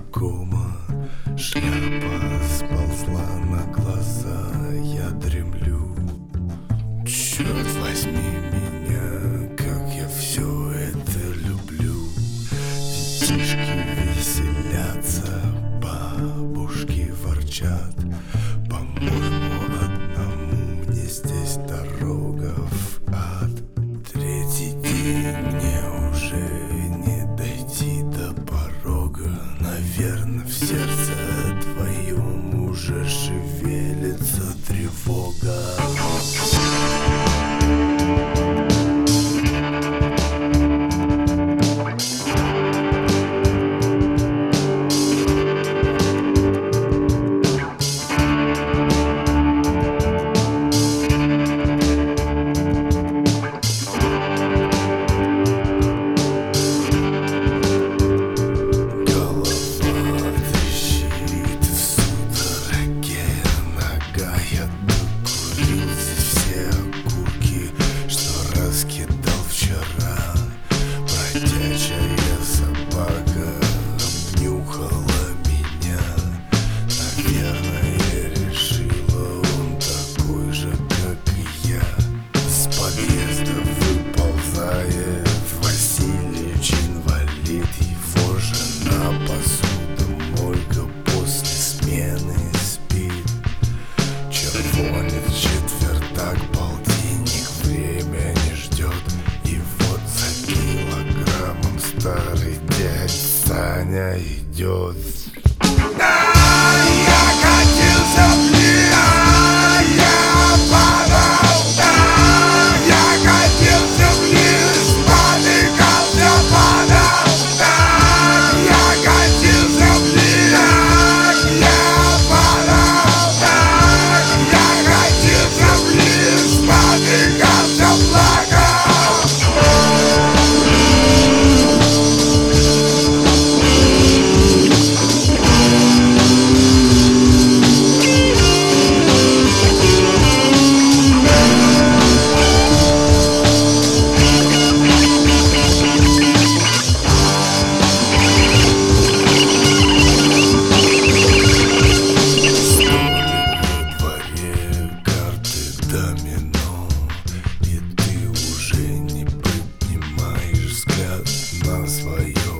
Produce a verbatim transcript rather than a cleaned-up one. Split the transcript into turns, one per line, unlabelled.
знакома. Шляпа сползла на глаза, я дремлю. Черт возьми меня, как я все это люблю. Детишки веселятся, бабушки ворчат. По-моему, одному мне здесь дорога в ад. Третий день, мне уже не дойти до порога. Наверное, в сердце твоем уже шевелится тревога. Бродячая собака обнюхала меня. Наверное, решила, он такой же, как и я. С подъезда выползает Васильевич инвалид. Его жена посудомойка после смены спит. Червонец, четвертак, полтинник, время не ждет. И вот за килограммом старый дядь Саня идет. Да, я катился вниз, я падал, да, я катился вниз, спотыкался, падал, да, я катился вниз, я падал, да, я катился вниз, спотыкался, плакал. Домино, и ты уже не поднимаешь взгляд на свое